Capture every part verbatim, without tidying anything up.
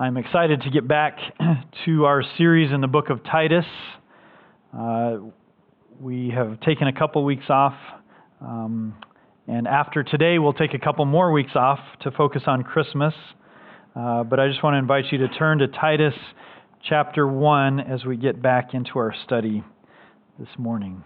I'm excited to get back to our series in the book of Titus. Uh, we have taken a couple weeks off, um, and after today we'll take a couple more weeks off to focus on Christmas. Uh, but I just want to invite you to turn to Titus chapter one as we get back into our study this morning.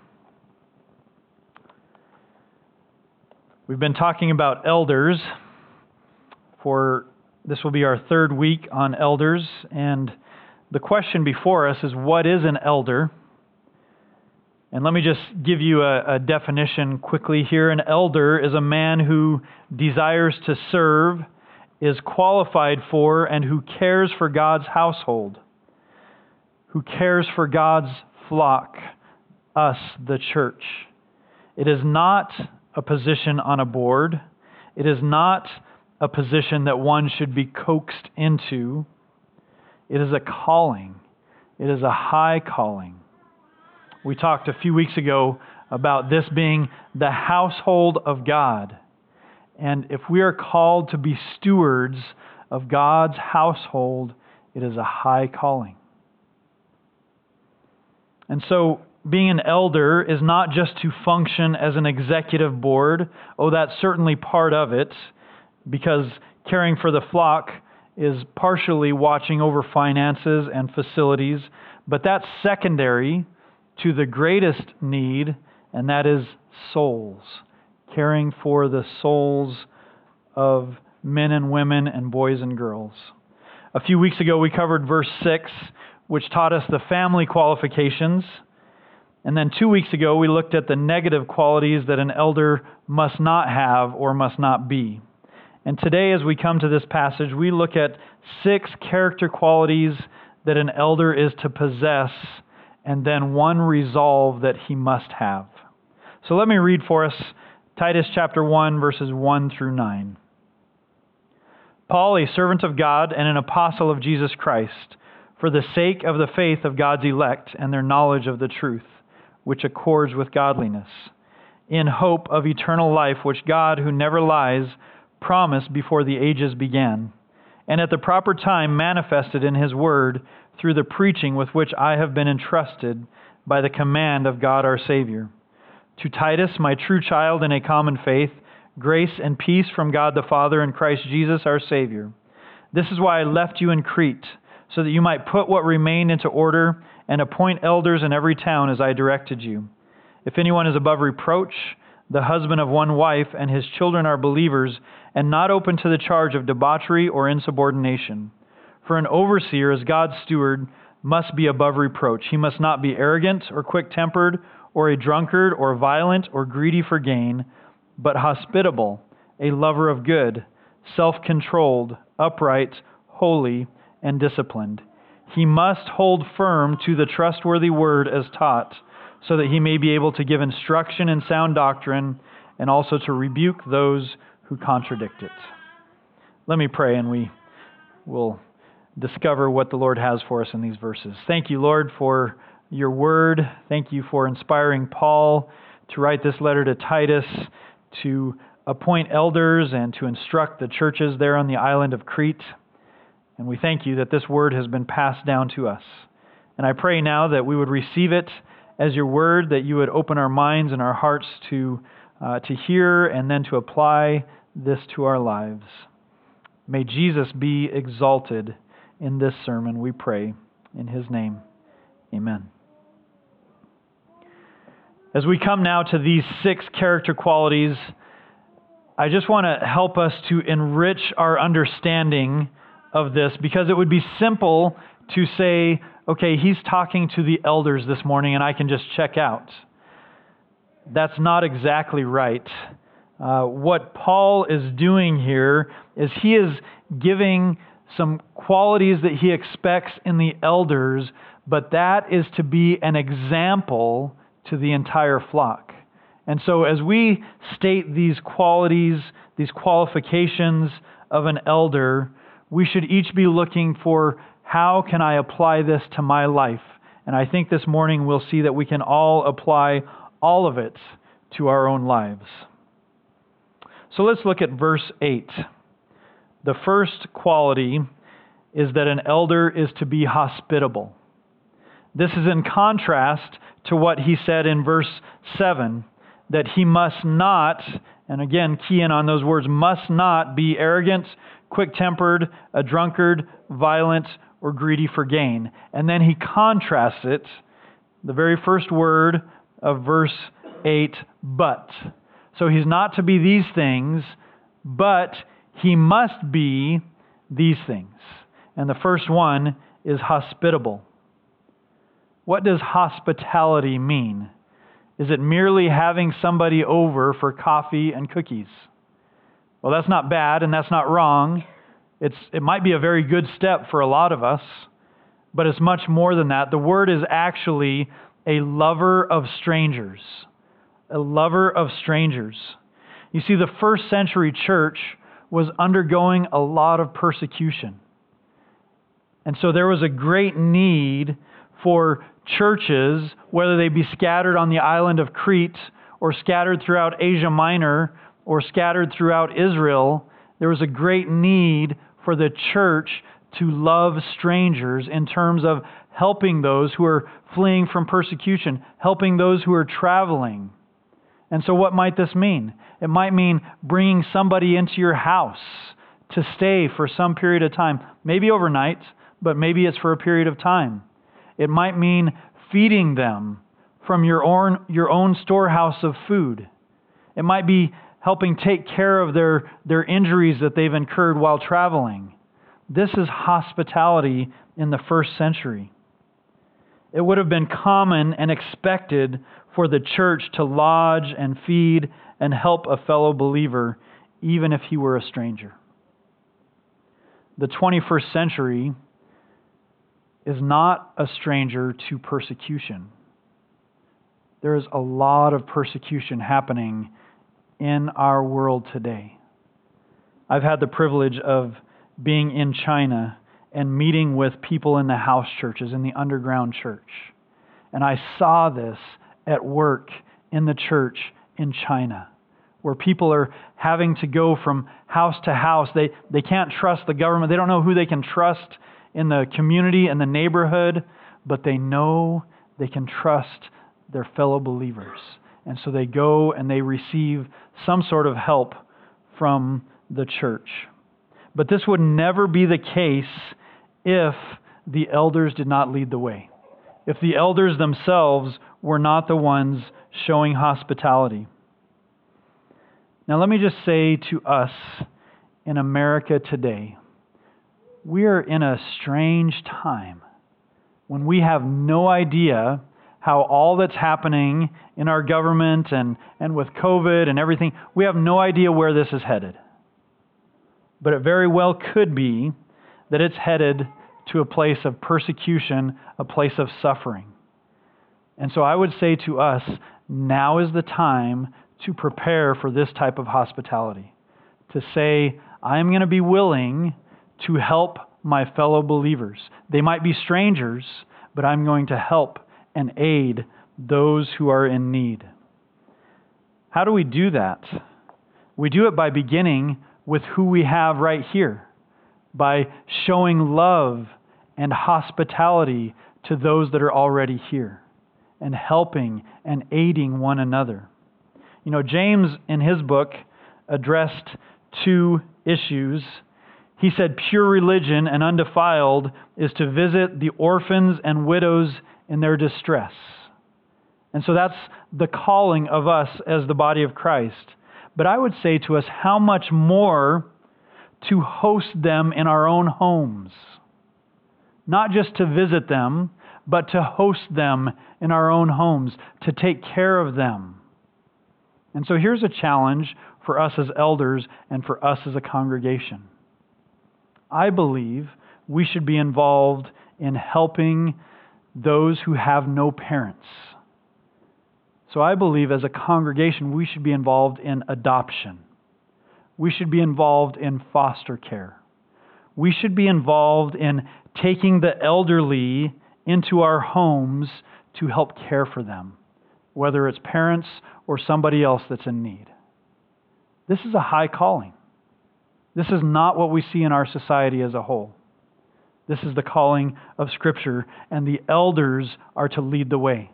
We've been talking about elders for This will be our third week on elders, and the question before us is, what is an elder? And let me just give you a, a definition quickly here. An elder is a man who desires to serve, is qualified for, and who cares for God's household, who cares for God's flock, us, the church. It is not a position on a board. It is not a position that one should be coaxed into. It is a calling. It is a high calling. We talked a few weeks ago about this being the household of God. And if we are called to be stewards of God's household, it is a high calling. And so being an elder is not just to function as an executive board. Oh, that's certainly part of it, because caring for the flock is partially watching over finances and facilities, but that's secondary to the greatest need, and that is souls, caring for the souls of men and women and boys and girls. A few weeks ago we covered verse six, which taught us the family qualifications, and then two weeks ago we looked at the negative qualities that an elder must not have or must not be. And today, as we come to this passage, we look at six character qualities that an elder is to possess, and then one resolve that he must have. So let me read for us Titus chapter one, verses one through nine. Paul, a servant of God and an apostle of Jesus Christ, for the sake of the faith of God's elect and their knowledge of the truth, which accords with godliness, in hope of eternal life, which God, who never lies, promised before the ages began, and at the proper time manifested in His Word through the preaching with which I have been entrusted by the command of God our Savior. To Titus, my true child in a common faith, grace and peace from God the Father and Christ Jesus our Savior. This is why I left you in Crete, so that you might put what remained into order and appoint elders in every town as I directed you. If anyone is above reproach, the husband of one wife, and his children are believers, and not open to the charge of debauchery or insubordination. For an overseer, as God's steward, must be above reproach. He must not be arrogant or quick-tempered, or a drunkard, or violent, or greedy for gain, but hospitable, a lover of good, self-controlled, upright, holy, and disciplined. He must hold firm to the trustworthy word as taught, so that he may be able to give instruction in sound doctrine, and also to rebuke those who contradict it. Let me pray, and we will discover what the Lord has for us in these verses. Thank you, Lord, for your word. Thank you for inspiring Paul to write this letter to Titus, to appoint elders and to instruct the churches there on the island of Crete. And we thank you that this word has been passed down to us. And I pray now that we would receive it as your word, that you would open our minds and our hearts to uh, to hear and then to apply this to our lives. May Jesus be exalted in this sermon, we pray. In His name, amen. As we come now to these six character qualities, I just want to help us to enrich our understanding of this, because it would be simple to say, okay, he's talking to the elders this morning and I can just check out. That's not exactly right. Uh, what Paul is doing here is he is giving some qualities that he expects in the elders, but that is to be an example to the entire flock. And so as we state these qualities, these qualifications of an elder, we should each be looking for, how can I apply this to my life? And I think this morning we'll see that we can all apply all of it to our own lives. So let's look at verse eight. The first quality is that an elder is to be hospitable. This is in contrast to what he said in verse seven, that he must not, and again, key in on those words, must not be arrogant, quick-tempered, a drunkard, violent, or greedy for gain. And then he contrasts it, the very first word of verse eight, but. So he's not to be these things, but he must be these things. And the first one is hospitable. What does hospitality mean? Is it merely having somebody over for coffee and cookies? Well, that's not bad and that's not wrong. It's, it might be a very good step for a lot of us, but it's much more than that. The word is actually a lover of strangers. A lover of strangers. You see, the first century church was undergoing a lot of persecution. And so there was a great need for churches, whether they be scattered on the island of Crete or scattered throughout Asia Minor or scattered throughout Israel, there was a great need for the church to love strangers in terms of helping those who are fleeing from persecution, helping those who are traveling. And so what might this mean? It might mean bringing somebody into your house to stay for some period of time, maybe overnight, but maybe it's for a period of time. It might mean feeding them from your own, your own storehouse of food. It might be helping take care of their, their injuries that they've incurred while traveling. This is hospitality in the first century. It would have been common and expected for the church to lodge and feed and help a fellow believer, even if he were a stranger. The twenty-first century is not a stranger to persecution. There is a lot of persecution happening in our world today. I've had the privilege of being in China and meeting with people in the house churches, in the underground church. And I saw this at work in the church in China, where people are having to go from house to house. They, they can't trust the government. They don't know who they can trust in the community and the neighborhood, but they know they can trust their fellow believers. And so they go and they receive some sort of help from the church. But this would never be the case if the elders did not lead the way, if the elders themselves were not the ones showing hospitality. Now let me just say to us in America today, we are in a strange time when we have no idea how all that's happening in our government and, and with COVID and everything, we have no idea where this is headed. But it very well could be that it's headed to a place of persecution, a place of suffering. And so I would say to us, now is the time to prepare for this type of hospitality. To say, I'm going to be willing to help my fellow believers. They might be strangers, but I'm going to help and aid those who are in need. How do we do that? We do it by beginning with who we have right here, by showing love and hospitality to those that are already here, and helping and aiding one another. You know, James in his book addressed two issues. He said pure religion and undefiled is to visit the orphans and widows in their distress. And so that's the calling of us as the body of Christ. But I would say to us, how much more to host them in our own homes. Not just to visit them, but to host them in our own homes, to take care of them. And so here's a challenge for us as elders and for us as a congregation. I believe we should be involved in helping those who have no parents. So I believe as a congregation we should be involved in adoption. We should be involved in foster care. We should be involved in taking the elderly into our homes to help care for them, whether it's parents or somebody else that's in need. This is a high calling. This is not what we see in our society as a whole. This is the calling of Scripture, and the elders are to lead the way.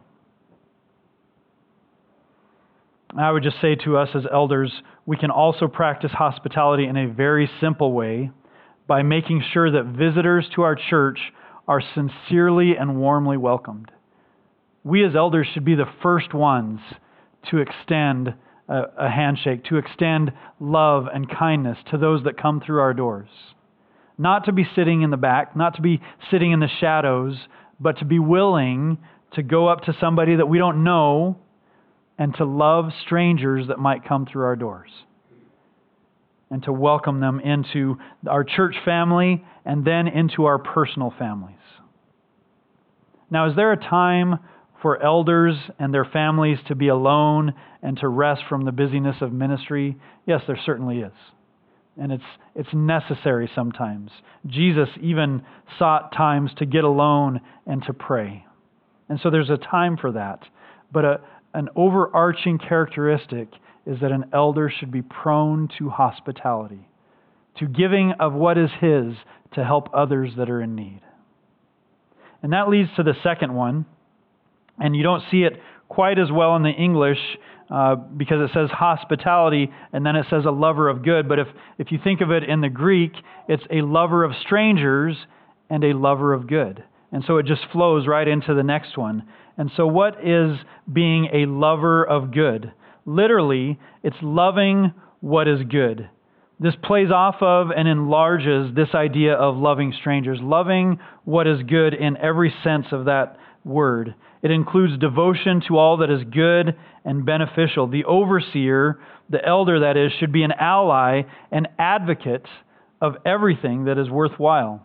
I would just say to us as elders, we can also practice hospitality in a very simple way by making sure that visitors to our church are sincerely and warmly welcomed. We as elders should be the first ones to extend a, a handshake, to extend love and kindness to those that come through our doors. Not to be sitting in the back, not to be sitting in the shadows, but to be willing to go up to somebody that we don't know and to love strangers that might come through our doors, and to welcome them into our church family and then into our personal families. Now, is there a time for elders and their families to be alone and to rest from the busyness of ministry? Yes, there certainly is. And it's it's necessary sometimes. Jesus even sought times to get alone and to pray. And so there's a time for that. But a An overarching characteristic is that an elder should be prone to hospitality, to giving of what is his to help others that are in need. And that leads to the second one, and you don't see it quite as well in the English uh, because it says hospitality and then it says a lover of good. But if, if you think of it in the Greek, it's a lover of strangers and a lover of good. And so it just flows right into the next one. And so what is being a lover of good? Literally, it's loving what is good. This plays off of and enlarges this idea of loving strangers, loving what is good in every sense of that word. It includes devotion to all that is good and beneficial. The overseer, the elder that is, should be an ally, an advocate of everything that is worthwhile.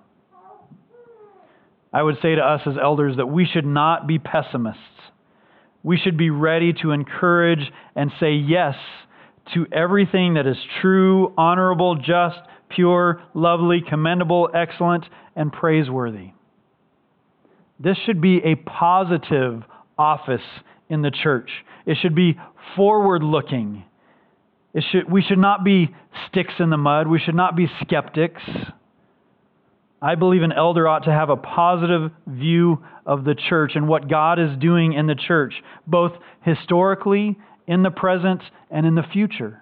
I would say to us as elders that we should not be pessimists. We should be ready to encourage and say yes to everything that is true, honorable, just, pure, lovely, commendable, excellent, and praiseworthy. This should be a positive office in the church. It should be forward-looking. It should, we should not be sticks in the mud. We should not be skeptics. I believe an elder ought to have a positive view of the church and what God is doing in the church, both historically, in the present, and in the future.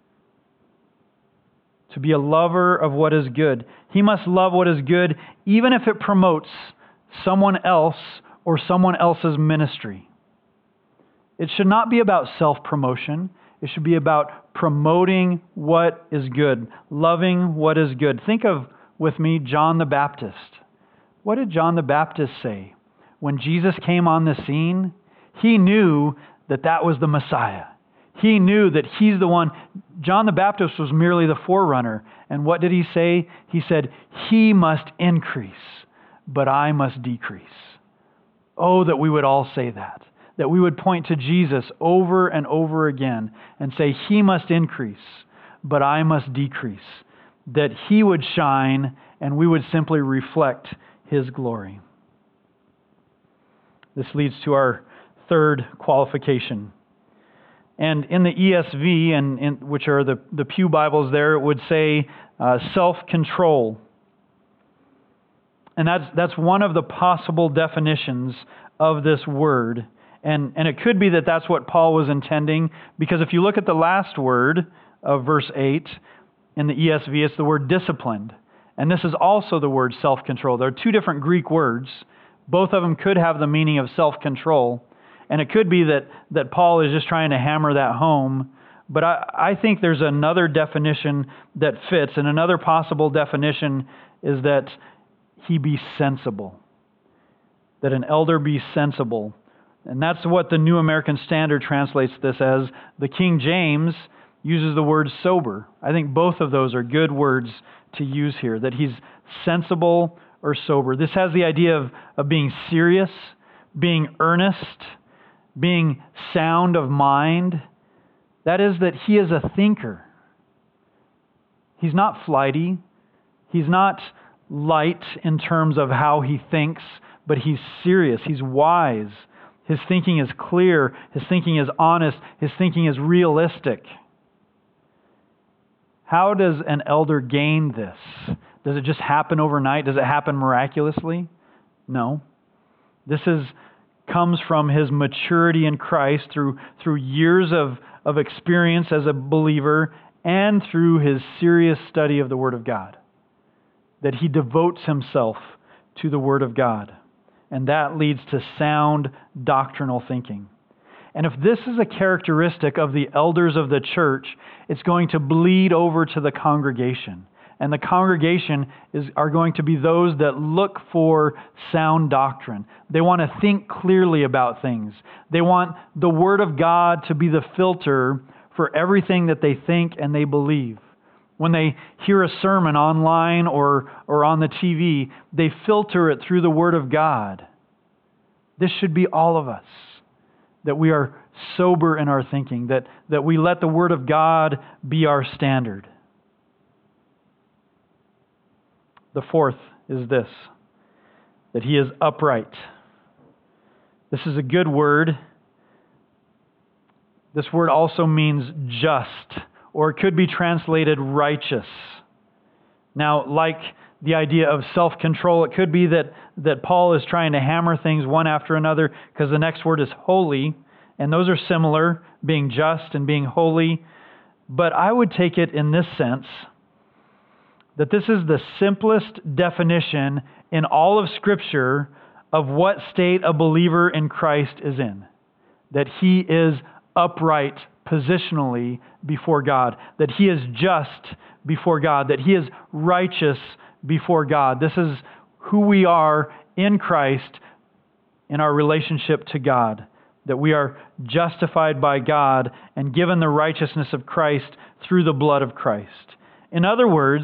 To be a lover of what is good. He must love what is good, even if it promotes someone else or someone else's ministry. It should not be about self-promotion. It should be about promoting what is good, loving what is good. Think of with me, John the Baptist. What did John the Baptist say? When Jesus came on the scene, he knew that that was the Messiah. He knew that he's the one. John the Baptist was merely the forerunner. And what did he say? He said, "He must increase, but I must decrease." Oh, that we would all say that. That we would point to Jesus over and over again and say, "He must increase, but I must decrease." That He would shine and we would simply reflect His glory. This leads to our third qualification. And in the E S V, and in, which are the, the Pew Bibles there, it would say uh, self-control. And that's, that's one of the possible definitions of this word. And, and it could be that that's what Paul was intending, because if you look at the last word of verse eight, in the E S V, it's the word disciplined. And this is also the word self-control. There are two different Greek words. Both of them could have the meaning of self-control. And it could be that, that Paul is just trying to hammer that home. But I, I think there's another definition that fits. And another possible definition is that he be sensible. That an elder be sensible. And that's what the New American Standard translates this as. The King James uses the word sober. I think both of those are good words to use here, that he's sensible or sober. This has the idea of, of being serious, being earnest, being sound of mind. That is, that he is a thinker. He's not flighty. He's not light in terms of how he thinks, but he's serious. He's wise. His thinking is clear. His thinking is honest. His thinking is realistic. How does an elder gain this? Does it just happen overnight? Does it happen miraculously? No. This is comes from his maturity in Christ through, through years of, of experience as a believer and through his serious study of the Word of God. That he devotes himself to the Word of God. And that leads to sound doctrinal thinking. And if this is a characteristic of the elders of the church, it's going to bleed over to the congregation. And the congregation is, are going to be those that look for sound doctrine. They want to think clearly about things. They want the Word of God to be the filter for everything that they think and they believe. When they hear a sermon online or, or on the T V, they filter it through the Word of God. This should be all of us. That we are sober in our thinking. That, that we let the Word of God be our standard. The fourth is this, that he is upright. This is a good word. This word also means just, or it could be translated righteous. Now, like the idea of self-control, it could be that, that Paul is trying to hammer things one after another because the next word is holy, and those are similar, being just and being holy. But I would take it in this sense, that this is the simplest definition in all of Scripture of what state a believer in Christ is in. That he is upright positionally before God. That he is just before God. That he is righteous before God. This is who we are in Christ in our relationship to God. That we are justified by God and given the righteousness of Christ through the blood of Christ. In other words,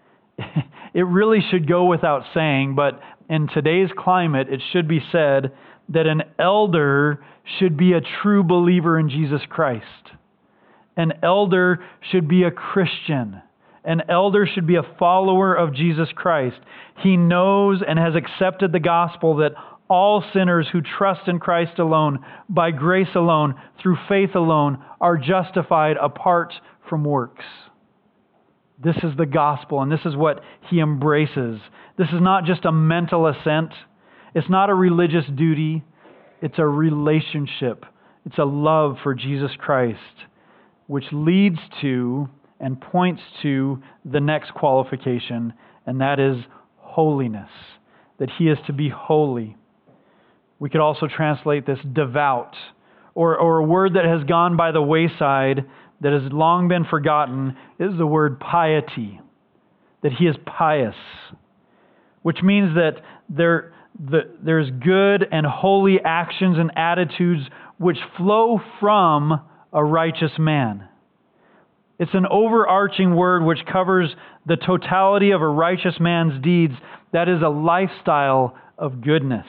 it really should go without saying, but in today's climate, it should be said that an elder should be a true believer in Jesus Christ. An elder should be a Christian. An elder should be a follower of Jesus Christ. He knows and has accepted the gospel that all sinners who trust in Christ alone, by grace alone, through faith alone, are justified apart from works. This is the gospel, and this is what he embraces. This is not just a mental assent. It's not a religious duty. It's a relationship. It's a love for Jesus Christ, which leads to and points to the next qualification, and that is holiness. That he is to be holy. We could also translate this devout, or, or a word that has gone by the wayside that has long been forgotten is the word piety. That he is pious. Which means that there, the, there's good and holy actions and attitudes which flow from a righteous man. It's an overarching word which covers the totality of a righteous man's deeds. That is a lifestyle of goodness.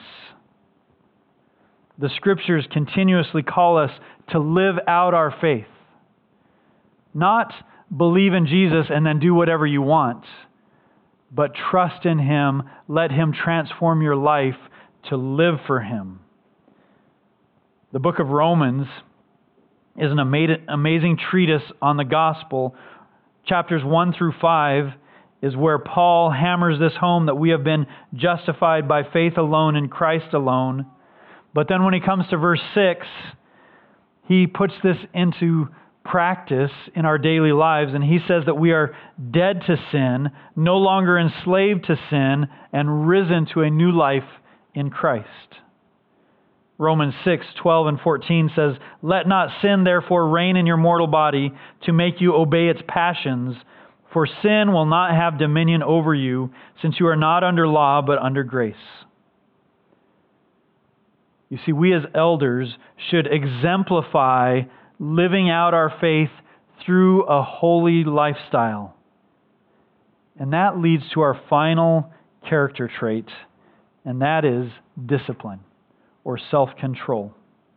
The Scriptures continuously call us to live out our faith. Not believe in Jesus and then do whatever you want, but trust in Him, let Him transform your life to live for Him. The book of Romans is an amazing treatise on the gospel. Chapters one through five is where Paul hammers this home that we have been justified by faith alone in Christ alone. But then when he comes to verse six, he puts this into practice in our daily lives, and he says that we are dead to sin, no longer enslaved to sin, and risen to a new life in Christ. Romans six, twelve and fourteen says, "Let not sin therefore reign in your mortal body to make you obey its passions, for sin will not have dominion over you, since you are not under law but under grace." You see, we as elders should exemplify living out our faith through a holy lifestyle. And that leads to our final character trait, and that is discipline or self-control.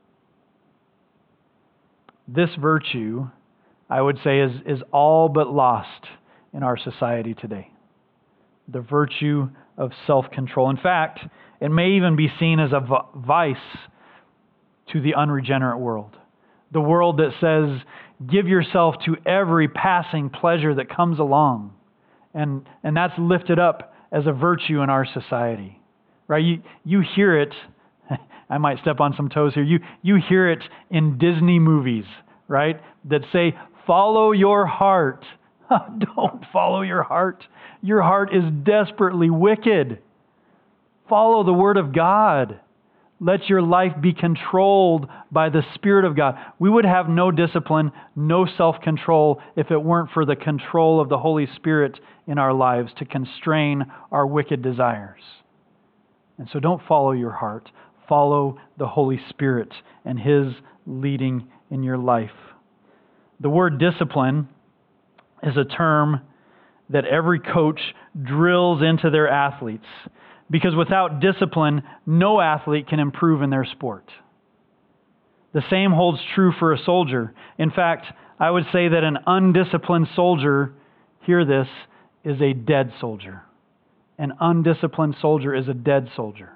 This virtue, I would say, is, is all but lost in our society today. The virtue of self-control. In fact, it may even be seen as a vice to the unregenerate world. The world that says, give yourself to every passing pleasure that comes along. And, and that's lifted up as a virtue in our society, right? You, you hear it, I might step on some toes here, you, you hear it in Disney movies, right? That say, follow your heart. Don't follow your heart. Your heart is desperately wicked. Follow the Word of God. Let your life be controlled by the Spirit of God. We would have no discipline, no self-control if it weren't for the control of the Holy Spirit in our lives to constrain our wicked desires. And so don't follow your heart. Follow the Holy Spirit and His leading in your life. The word discipline is a term that every coach drills into their athletes, because without discipline, no athlete can improve in their sport. The same holds true for a soldier. In fact, I would say that an undisciplined soldier, hear this, is a dead soldier. An undisciplined soldier is a dead soldier.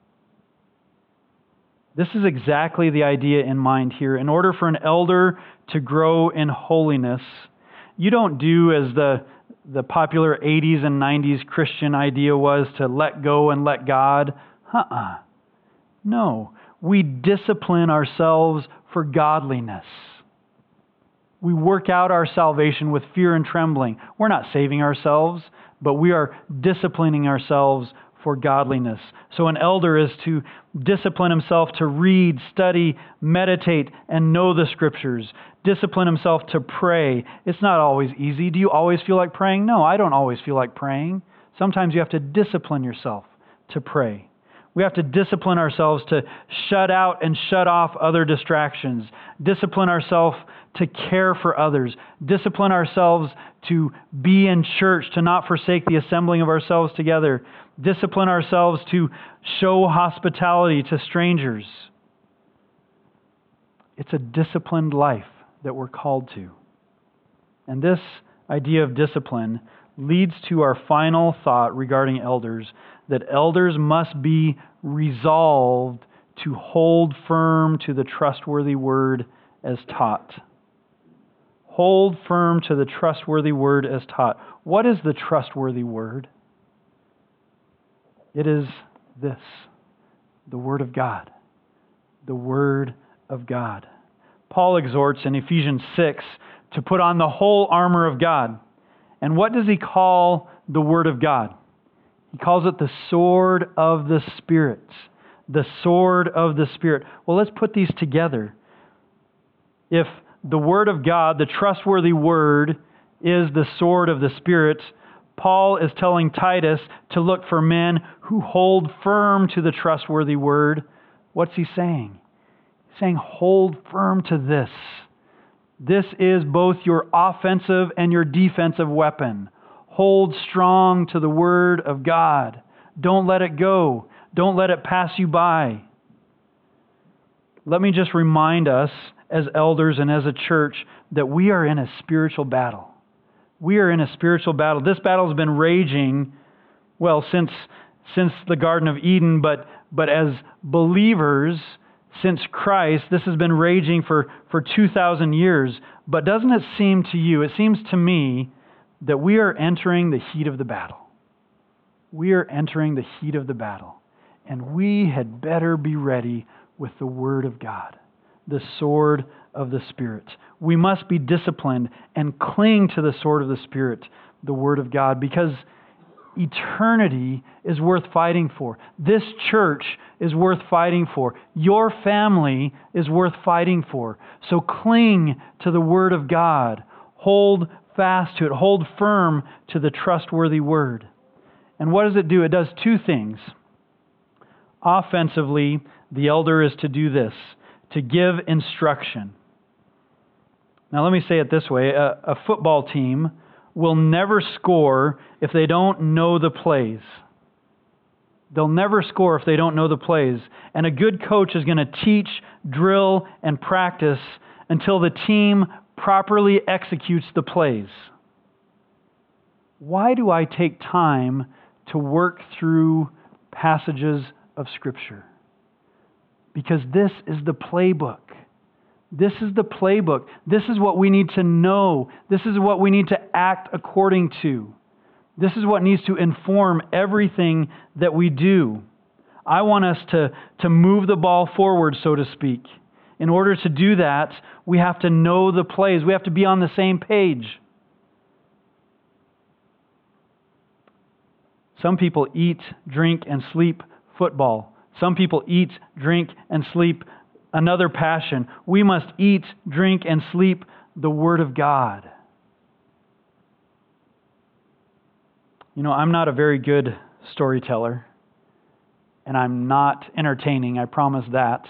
This is exactly the idea in mind here. In order for an elder to grow in holiness, you don't do as the the popular eighties and nineties Christian idea was to let go and let God. Uh-uh. No. We discipline ourselves for godliness. We work out our salvation with fear and trembling. We're not saving ourselves, but we are disciplining ourselves for godliness. So an elder is to discipline himself to read, study, meditate, and know the Scriptures. Discipline himself to pray. It's not always easy. Do you always feel like praying? No, I don't always feel like praying. Sometimes you have to discipline yourself to pray. We have to discipline ourselves to shut out and shut off other distractions. Discipline ourselves to care for others. Discipline ourselves to be in church, to not forsake the assembling of ourselves together. Discipline ourselves to show hospitality to strangers. It's a disciplined life that we're called to. And this idea of discipline leads to our final thought regarding elders, that elders must be resolved to hold firm to the trustworthy word as taught. Hold firm to the trustworthy word as taught. What is the trustworthy word? It is this, the Word of God. The Word of God. Paul exhorts in Ephesians six to put on the whole armor of God. And what does he call the Word of God? He calls it the sword of the Spirit. The sword of the Spirit. Well, let's put these together. If the Word of God, the trustworthy Word, is the sword of the Spirit, Paul is telling Titus to look for men who hold firm to the trustworthy Word. What's he saying? He's saying, hold firm to this. This is both your offensive and your defensive weapon. Hold strong to the Word of God. Don't let it go. Don't let it pass you by. Let me just remind us as elders and as a church that we are in a spiritual battle. We are in a spiritual battle. This battle has been raging, well, since since the Garden of Eden, but but as believers, since Christ, this has been raging for, for two thousand years. But doesn't it seem to you, it seems to me, that we are entering the heat of the battle. We are entering the heat of the battle. And we had better be ready with the Word of God, the sword of the Spirit. We must be disciplined and cling to the sword of the Spirit, the Word of God, because eternity is worth fighting for. This church is worth fighting for. Your family is worth fighting for. So cling to the Word of God. Hold fast to it. Hold firm to the trustworthy Word. And what does it do? It does two things. Offensively, the elder is to do this, to give instruction. Now let me say it this way. A, a football team will never score if they don't know the plays. They'll never score if they don't know the plays. And a good coach is going to teach, drill, and practice until the team properly executes the plays. Why do I take time to work through passages of Scripture? Because this is the playbook. This is the playbook. This is what we need to know. This is what we need to act according to. This is what needs to inform everything that we do. I want us to, to move the ball forward, so to speak. In order to do that, we have to know the plays. We have to be on the same page. Some people eat, drink, and sleep football. Some people eat, drink, and sleep another passion. We must eat, drink, and sleep the Word of God. You know, I'm not a very good storyteller, and I'm not entertaining, I promise that.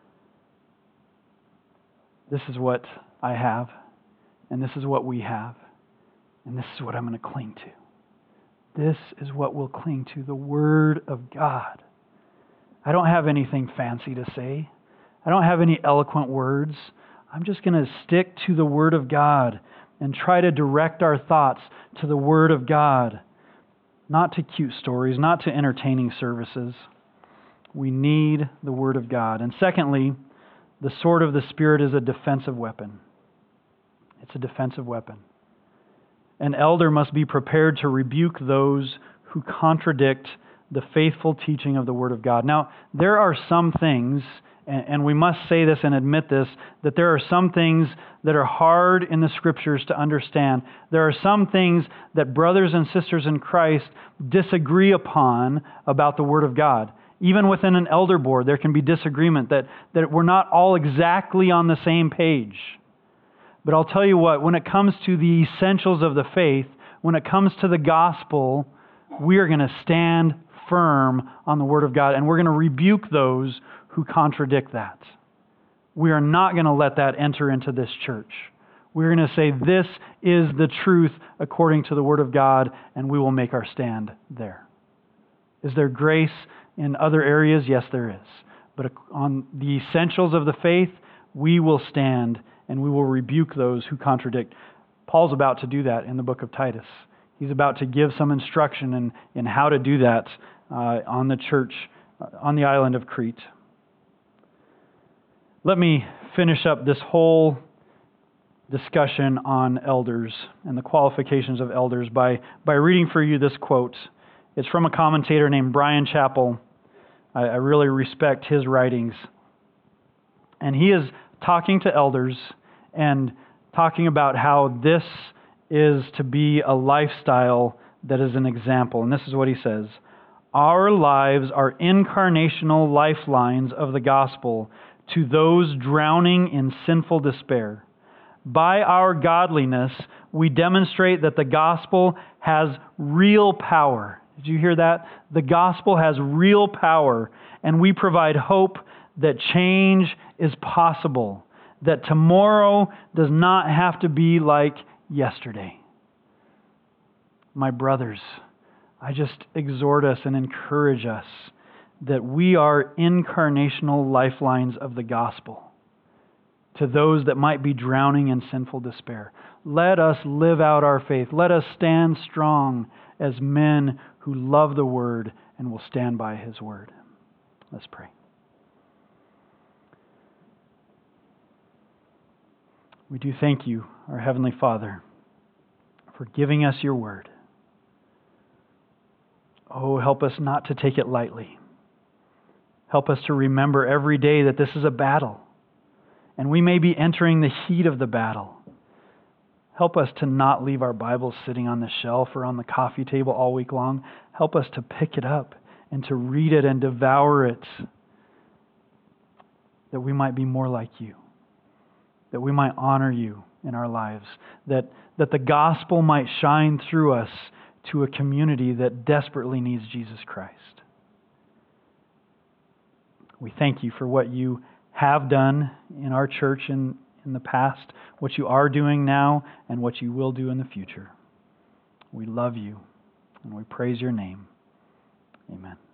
This is what I have, and this is what we have, and this is what I'm going to cling to. This is what we'll cling to, the Word of God. I don't have anything fancy to say. I don't have any eloquent words. I'm just going to stick to the Word of God and try to direct our thoughts to the Word of God. Not to cute stories, not to entertaining services. We need the Word of God. And secondly, the sword of the Spirit is a defensive weapon. It's a defensive weapon. An elder must be prepared to rebuke those who contradict the faithful teaching of the Word of God. Now, there are some things, and we must say this and admit this, that there are some things that are hard in the Scriptures to understand. There are some things that brothers and sisters in Christ disagree upon about the Word of God. Even within an elder board, there can be disagreement, that, that we're not all exactly on the same page. But I'll tell you what, when it comes to the essentials of the faith, when it comes to the gospel, we are going to stand firm on the Word of God, and we're going to rebuke those who contradict that. We are not going to let that enter into this church. We're going to say this is the truth according to the Word of God, and we will make our stand there. Is there grace in other areas? Yes, there is. But on the essentials of the faith, we will stand and we will rebuke those who contradict. Paul's about to do that in the book of Titus. He's about to give some instruction in, in how to do that uh, on the church, uh, on the island of Crete. Let me finish up this whole discussion on elders and the qualifications of elders by, by reading for you this quote. It's from a commentator named Bryan Chapell. I, I really respect his writings. And he is talking to elders and talking about how this is to be a lifestyle that is an example. And this is what he says. Our lives are incarnational lifelines of the gospel to those drowning in sinful despair. By our godliness, we demonstrate that the gospel has real power. Did you hear that? The gospel has real power, and we provide hope that change is possible, that tomorrow does not have to be like yesterday. My brothers, I just exhort us and encourage us that we are incarnational lifelines of the gospel to those that might be drowning in sinful despair. Let us live out our faith. Let us stand strong as men who love the Word and will stand by His Word. Let's pray. We do thank you, our Heavenly Father, for giving us your Word. Oh, help us not to take it lightly. Help us to remember every day that this is a battle, and we may be entering the heat of the battle. Help us to not leave our Bibles sitting on the shelf or on the coffee table all week long. Help us to pick it up and to read it and devour it, that we might be more like you, that we might honor you in our lives, that, that the gospel might shine through us to a community that desperately needs Jesus Christ. We thank you for what you have done in our church in, in the past, what you are doing now, and what you will do in the future. We love you, and we praise your name. Amen.